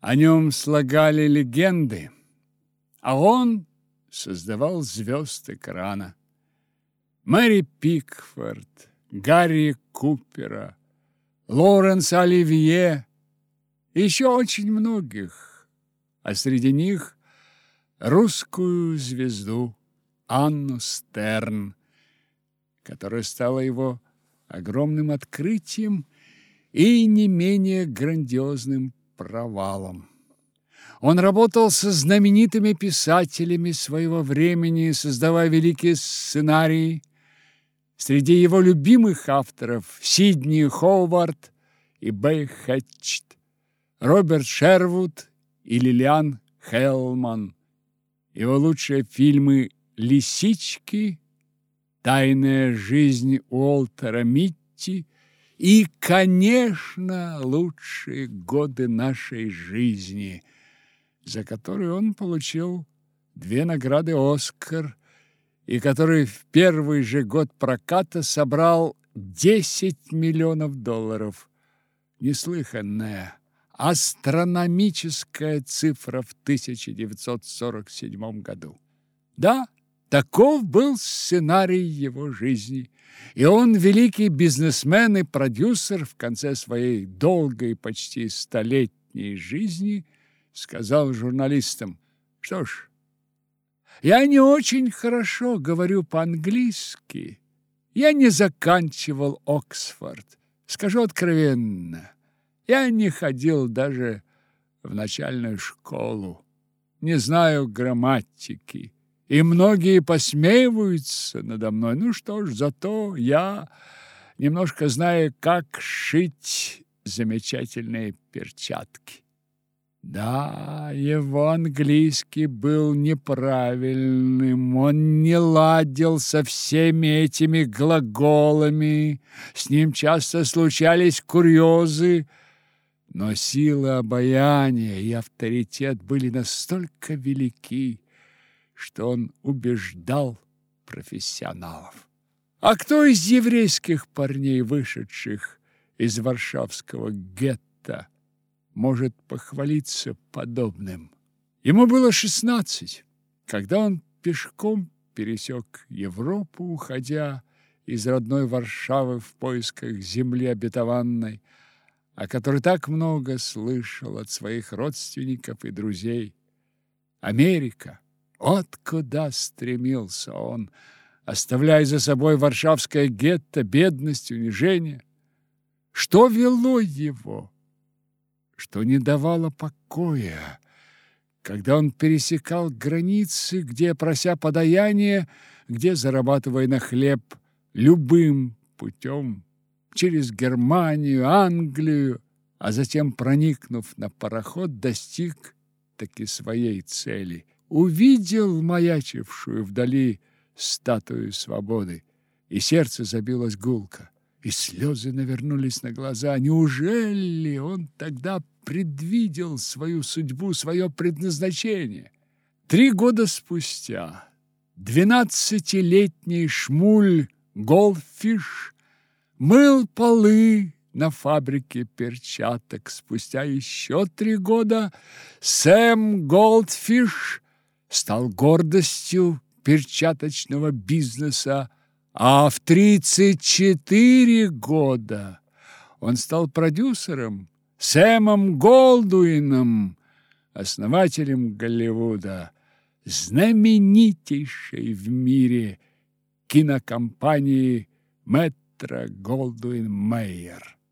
О нем слагали легенды, а он создавал звезд экрана. Мэри Пикфорд, Гарри Купера, Лоренс Оливье, еще очень многих, а среди них русскую звезду Анну Стерн, которая стала его огромным открытием и не менее грандиозным провалом. Он работал со знаменитыми писателями своего времени, создавая великие сценарии. Среди его любимых авторов Сидни Ховард и Бэй Хэтчет, Роберт Шервуд и Лилиан Хеллман. Его лучшие фильмы «Лисички», «Тайная жизнь Уолтера Митти» и, конечно, «Лучшие годы нашей жизни», за которые он получил 2 награды «Оскар» и который в первый же год проката собрал $10 миллионов. Неслыханная, астрономическая цифра в 1947 году. Да, таков был сценарий его жизни, и он, великий бизнесмен и продюсер, в конце своей долгой, почти столетней жизни, сказал журналистам: «Что ж, я не очень хорошо говорю по-английски. Я не заканчивал Оксфорд. Скажу откровенно, я не ходил даже в начальную школу. Не знаю грамматики, и многие посмеиваются надо мной. Ну что ж, зато я немножко знаю, как шить замечательные перчатки». Да, его английский был неправильным, он не ладил со всеми этими глаголами, с ним часто случались курьезы, но сила обаяния и авторитет были настолько велики, что он убеждал профессионалов. А кто из еврейских парней, вышедших из варшавского гетто, может похвалиться подобным? Ему было 16, когда он пешком пересек Европу, уходя из родной Варшавы в поисках земли обетованной, о которой так много слышал от своих родственников и друзей. Америка, вот куда стремился он, оставляя за собой варшавское гетто, бедность, унижение. Что вело его? Что не давало покоя, когда он пересекал границы, где, прося подаяния, где, зарабатывая на хлеб любым путем, через Германию, Англию, а затем, проникнув на пароход, достиг таки своей цели. Увидел маячившую вдали статую свободы, и сердце забилось гулко. И слезы навернулись на глаза. Неужели он тогда предвидел свою судьбу, свое предназначение? 3 года спустя 12-летний Шмуль Голдфиш мыл полы на фабрике перчаток. Спустя еще 3 года Сэм Голдфиш стал гордостью перчаточного бизнеса, а в 34 года он стал продюсером Сэмом Голдуином, основателем Голливуда, знаменитейшей в мире кинокомпании Метро-Голдуин-Мейер.